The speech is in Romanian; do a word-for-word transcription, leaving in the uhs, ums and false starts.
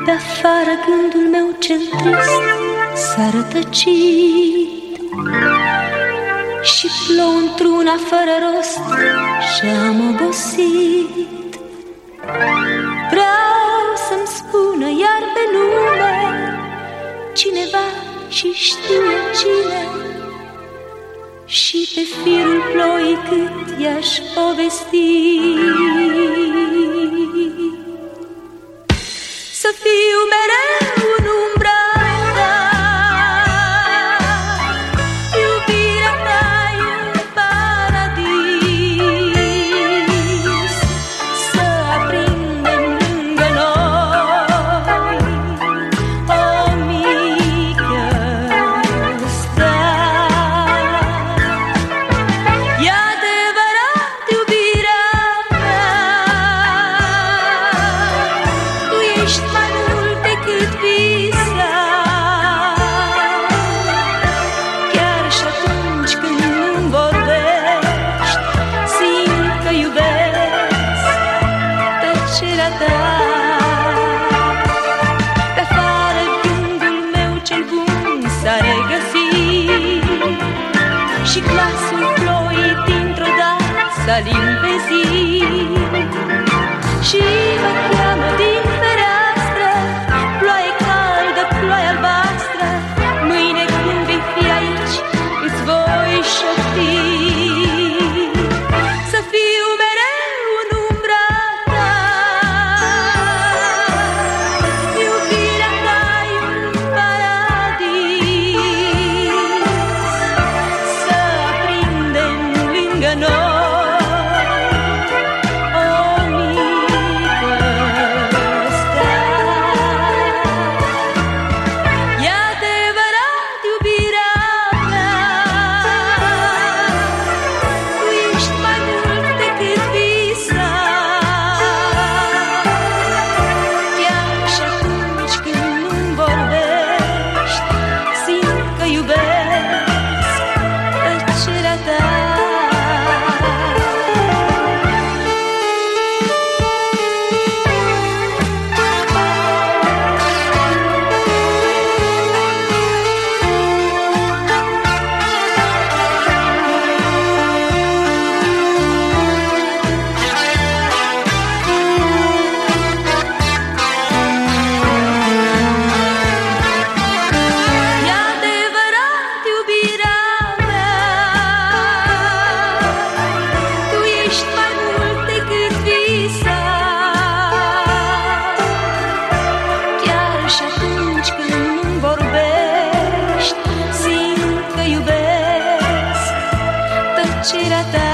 Pe-afară gândul meu cel trist s-a rătăcit și plouă într-una fără rost și-am obosit. Vreau să-mi spună iar pe lume cineva și știe cine, și pe firul ploii cât i-aș povesti. Să fiu mereu în umbra ta, iubirea ta e un paradis. Să aprindem lângă noi o mică stea. E adevărat, iubirea mea, tu ești mai mult decât visam. Chiar și atunci când nu-mi vorbești, simt că iubesc tăcerea ta. Pe-afară gândul meu cel bun s-a regăsit și glasul ploii dintr-o dată s-a limpezit. Și mă cheamă din fereastră, ploaie caldă, ploaie albastră, mâine când vei fi aici îți voi șopti. Să fiu mereu în umbra ta, iubirea ta e un paradis. Să aprindem lângă noi o mică stea. E adevărat, iubirea mea, tu ești mai mult decât visam. Chiar și atunci când nu-mi vorbești, simt că iubesc tăcerea ta. E adevărat, iubirea mea, tu ești mai mult decât visam. Chiar și atunci când nu-mi vorbești, simt că iubesc tăcerea ta.